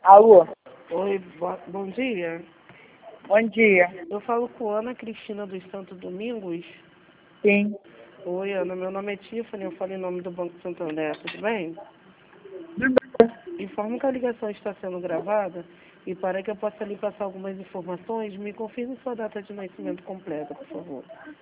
Alô, Oi, bom dia. bom dia. Eu falo com Ana Cristina dos Santos Domingos. Sim, Oi, Ana, meu nome é Tiffany, eu falo em nome do Banco Santander, tudo bem? tudo Informo que a ligação está sendo gravada e para que eu possa lhe passar algumas informações, me confirme sua data de nascimento completa, por favor.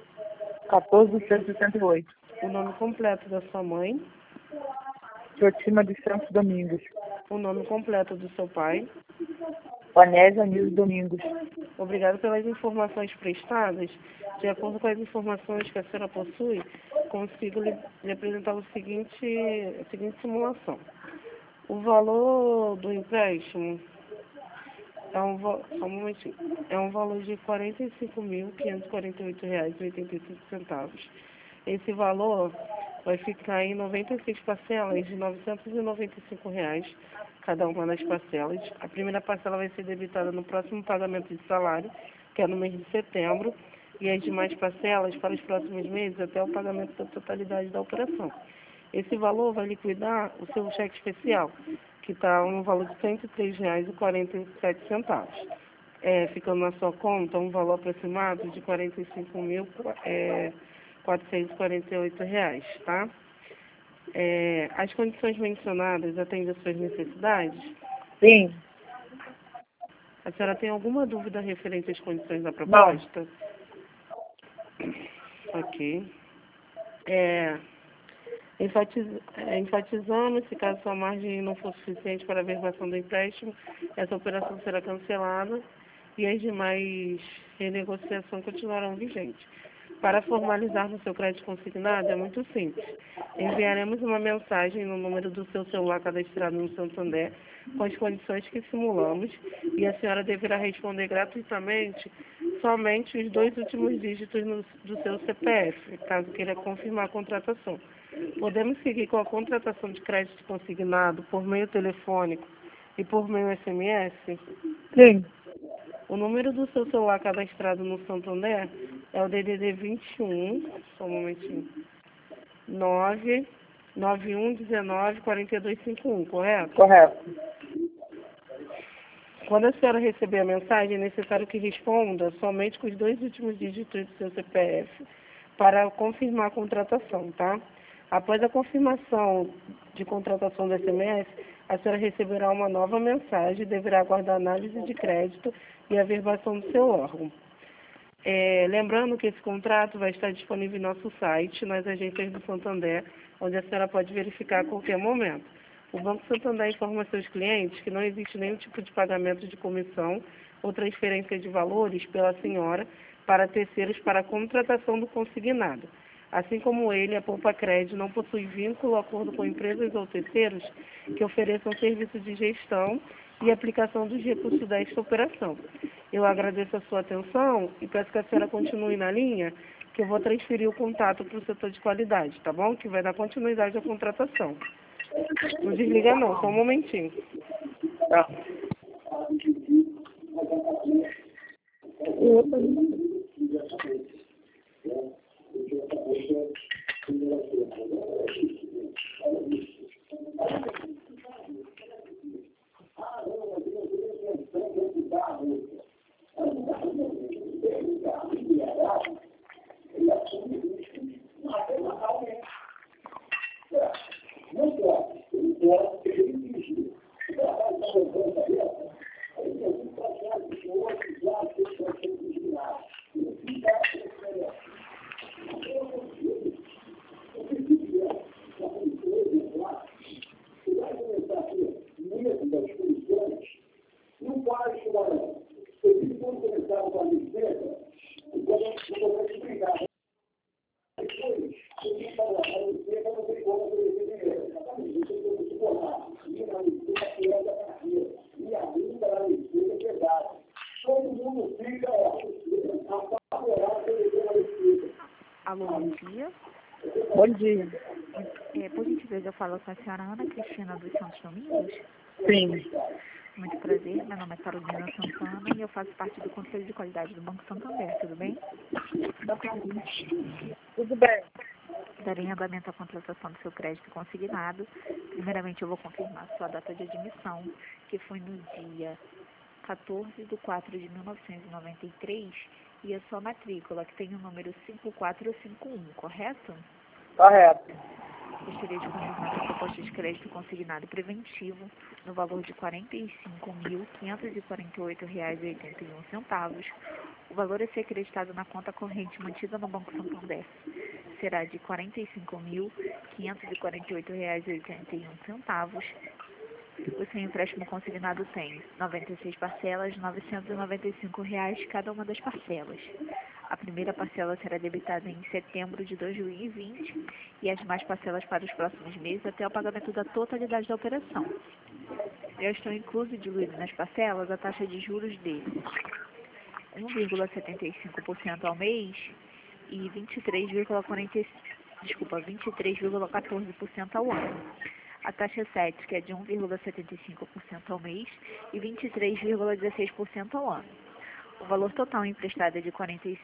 14.168. O nome completo da sua mãe, Jotima de Santos Domingos. o nome completo do seu pai. Onésio Anísio Domingos. Obrigado pelas informações prestadas. De acordo com as informações que a senhora possui, consigo lhe apresentar a seguinte simulação. O valor do empréstimo só um momentinho, é um valor de R$ 45.548,85. Esse valor vai ficar em 96 parcelas de R$ 995, cada uma das parcelas. A primeira parcela vai ser debitada no próximo pagamento de salário, que é no mês de setembro, e as demais parcelas para os próximos meses até o pagamento da totalidade da operação. Esse valor vai liquidar o seu cheque especial, que está no valor de R$ 103,47. Ficando na sua conta um valor aproximado de R$ 45.448, tá? As condições mencionadas atendem às suas necessidades? Sim, A senhora tem alguma dúvida referente às condições da proposta? Ok. Enfatizando, se caso sua margem não for suficiente para a verbação do empréstimo, essa operação será cancelada e as demais renegociações continuarão vigentes. Para formalizar no seu crédito consignado é muito simples. Enviaremos uma mensagem no número do seu celular cadastrado no Santander com as condições que simulamos e a senhora deverá responder gratuitamente somente os 2 últimos dígitos do seu CPF, caso queira confirmar a contratação. Podemos seguir com a contratação de crédito consignado por meio telefônico e por meio SMS? sim. O número do seu celular cadastrado no Santander é o DDD 21, só um momentinho, 991194251, correto? Correto. Quando a senhora receber a mensagem, é necessário que responda somente com os 2 últimos dígitos do seu CPF para confirmar a contratação, tá? Após a confirmação de contratação do SMS, a senhora receberá uma nova mensagem e deverá aguardar a análise de crédito e a verbação do seu órgão. Lembrando que esse contrato vai estar disponível em nosso site, nas agências do Santander, onde a senhora pode verificar a qualquer momento. O Banco Santander informa a seus clientes que não existe nenhum tipo de pagamento de comissão ou transferência de valores pela senhora para terceiros para a contratação do consignado. Assim como ele, a Poupa Crédito não possui vínculo, acordo com empresas ou terceiros que ofereçam serviço de gestão e aplicação dos recursos desta operação. Eu agradeço a sua atenção e peço que a senhora continue na linha, que eu vou transferir o contato para o setor de qualidade, tá bom? Que vai dar continuidade à contratação. Não desliga não, só um momentinho. Tá. Alô, bom dia. Bom dia. Por gentileza, eu falo com a senhora Ana Cristina dos Santos Domingos. Sim. Muito prazer, meu nome é Carolina Santana e eu faço parte do Conselho de Qualidade do Banco Santander, tudo bem? Tudo bem. Darei andamento à contratação do seu crédito consignado. Primeiramente, eu vou confirmar sua data de admissão, que foi no dia 14/4/1993, e a sua matrícula, que tem o número 5451, correto? Correto. Gostaria de confirmar sua proposta de crédito consignado preventivo no valor de R$ 45.548,81. O valor a ser acreditado na conta corrente mantida no Banco Santander será de R$ 45.548,81. O seu empréstimo consignado tem 96 parcelas, R$ 995 cada uma das parcelas. A primeira parcela será debitada em setembro de 2020 e as demais parcelas para os próximos meses até o pagamento da totalidade da operação. Já estão inclusos e diluídos nas parcelas a taxa de juros de 1,75% ao mês e 23,14% ao ano. A taxa 7, que é de 1,75% ao mês e 23,16% ao ano. O valor total emprestado é de R$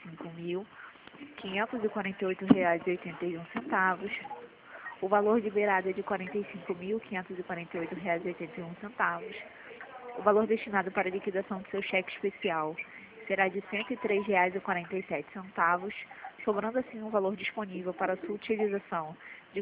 45.548,81. O valor liberado é de R$ 45.548,81. O valor destinado para liquidação do seu cheque especial será de R$ 103,47, sobrando assim um valor disponível para sua utilização de R$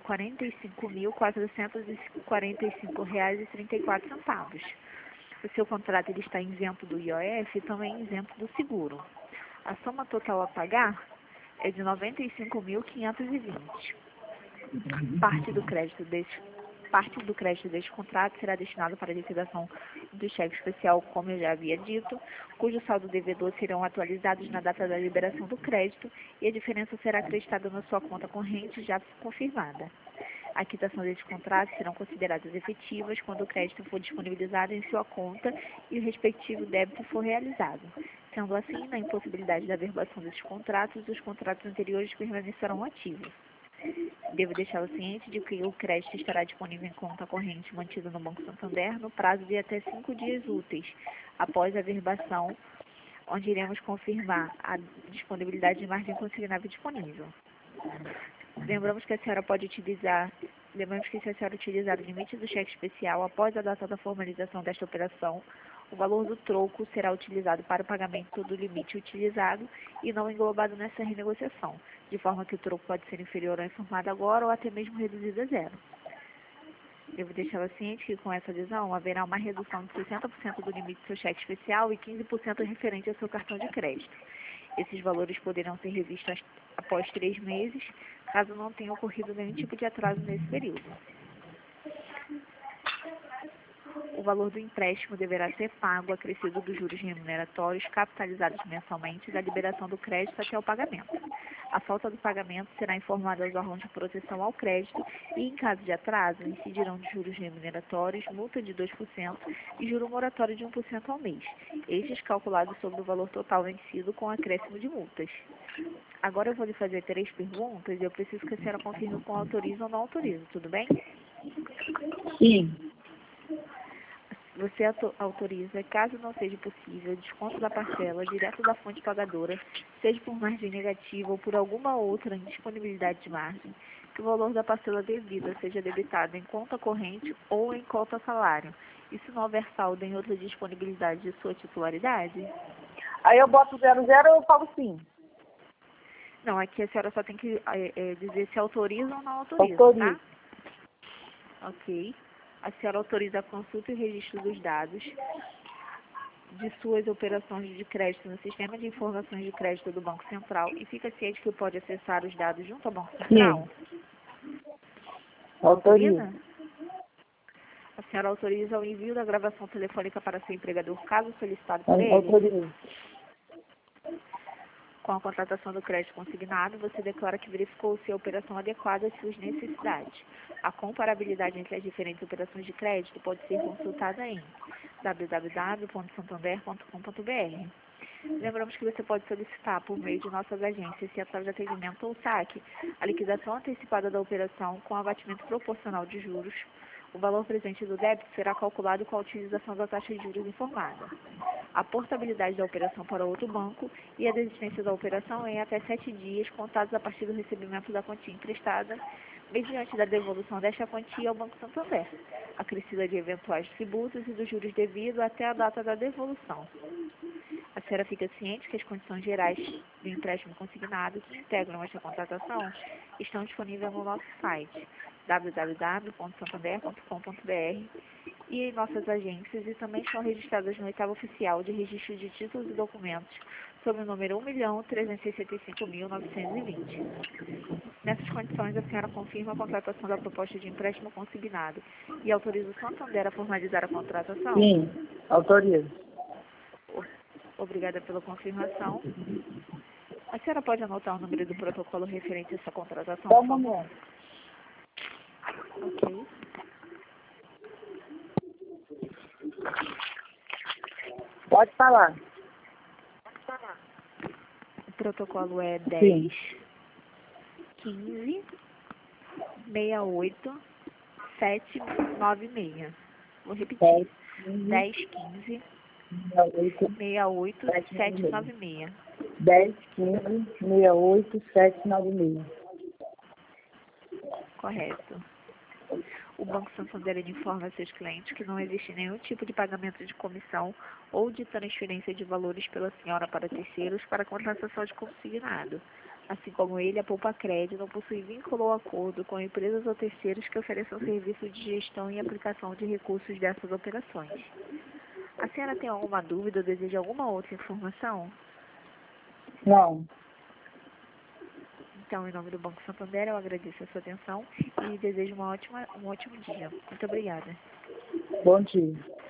45.445,34. O seu contrato ele está isento do IOF e também isento do seguro. A soma total a pagar é de R$ 95.520. Parte do crédito deste contrato será destinado para a liquidação do cheque especial, como eu já havia dito, cujo saldo devedor serão atualizados na data da liberação do crédito e a diferença será acreditada na sua conta corrente já confirmada. A quitação desses contratos serão consideradas efetivas quando o crédito for disponibilizado em sua conta e o respectivo débito for realizado. Sendo assim, na impossibilidade da averbação desses contratos, os contratos anteriores permanecerão ativos. Devo deixá-lo ciente de que o crédito estará disponível em conta corrente mantida no Banco Santander no prazo de até 5 dias úteis, após a averbação, onde iremos confirmar a disponibilidade de margem consignável disponível. Lembramos que se a senhora utilizar o limite do cheque especial após a data da formalização desta operação, o valor do troco será utilizado para o pagamento do limite utilizado e não englobado nessa renegociação, de forma que o troco pode ser inferior ao informado agora ou até mesmo reduzido a zero. Devo deixá-la ciente que com essa adesão haverá uma redução de 60% do limite do seu cheque especial e 15% referente ao seu cartão de crédito. Esses valores poderão ser revistos após 3 meses, caso não tenha ocorrido nenhum tipo de atraso nesse período. O valor do empréstimo deverá ser pago acrescido dos juros remuneratórios capitalizados mensalmente da liberação do crédito até o pagamento. A falta do pagamento será informada aos órgãos de proteção ao crédito e, em caso de atraso, incidirão de juros remuneratórios, multa de 2% e juro moratório de 1% ao mês, estes calculados sobre o valor total vencido com acréscimo de multas. Agora eu vou lhe fazer 3 perguntas e eu preciso que a senhora confirme com autoriza ou não autoriza, tudo bem? Sim. Você autoriza, caso não seja possível, desconto da parcela direto da fonte pagadora, seja por margem negativa ou por alguma outra indisponibilidade de margem, que o valor da parcela devida seja debitado em conta corrente ou em conta salário. E se não houver saldo em outra disponibilidade de sua titularidade? Aí eu boto 00 e eu falo sim. Não, aqui a senhora só tem que dizer se autoriza ou não autoriza, Autorizo. tá? Ok. A senhora autoriza a consulta e o registro dos dados de suas operações de crédito no Sistema de Informações de Crédito do Banco Central e fica ciente que pode acessar os dados junto ao Banco Central? Autorizo. Autoriza? A senhora autoriza o envio da gravação telefônica para seu empregador, caso solicitado por ele? Autorizo. Com a contratação do crédito consignado, você declara que verificou se a operação adequada às suas necessidades. A comparabilidade entre as diferentes operações de crédito pode ser consultada em www.santander.com.br. Lembramos que você pode solicitar, por meio de nossas agências, Central de Atendimento ou SAC, a liquidação antecipada da operação com abatimento proporcional de juros. O valor presente do débito será calculado com a utilização da taxa de juros informada. A portabilidade da operação para outro banco e a desistência da operação é em até 7 dias, contados a partir do recebimento da quantia emprestada, mediante da devolução desta quantia ao Banco Santander, acrescida de eventuais tributos e dos juros devidos até a data da devolução. A senhora fica ciente que as condições gerais do empréstimo consignado que integram esta contratação estão disponíveis no nosso site www.santander.com.br e em nossas agências, e também estão registradas no oitavo oficial de registro de títulos e documentos sob o número 1.365.920. Nessas condições, a senhora confirma a contratação da proposta de empréstimo consignado e autoriza o Santander a formalizar a contratação? Sim, autorizo. Obrigada pela confirmação. A senhora pode anotar o número do protocolo referente a essa contratação? Só um momento. Ok. Pode falar. O protocolo é Sim. 10 15 68 796. Vou repetir. 10 15 68 796. 10, 15, 68, 796. Correto. O Banco Santander informa a seus clientes que não existe nenhum tipo de pagamento de comissão ou de transferência de valores pela senhora para terceiros para a contratação de consignado. Assim como ele, a Poupa Crédito não possui vínculo ou acordo com empresas ou terceiros que ofereçam serviço de gestão e aplicação de recursos dessas operações. A senhora tem alguma dúvida ou deseja alguma outra informação? Não. Então, em nome do Banco Santander, eu agradeço a sua atenção e desejo um ótimo dia. Muito obrigada. Bom dia.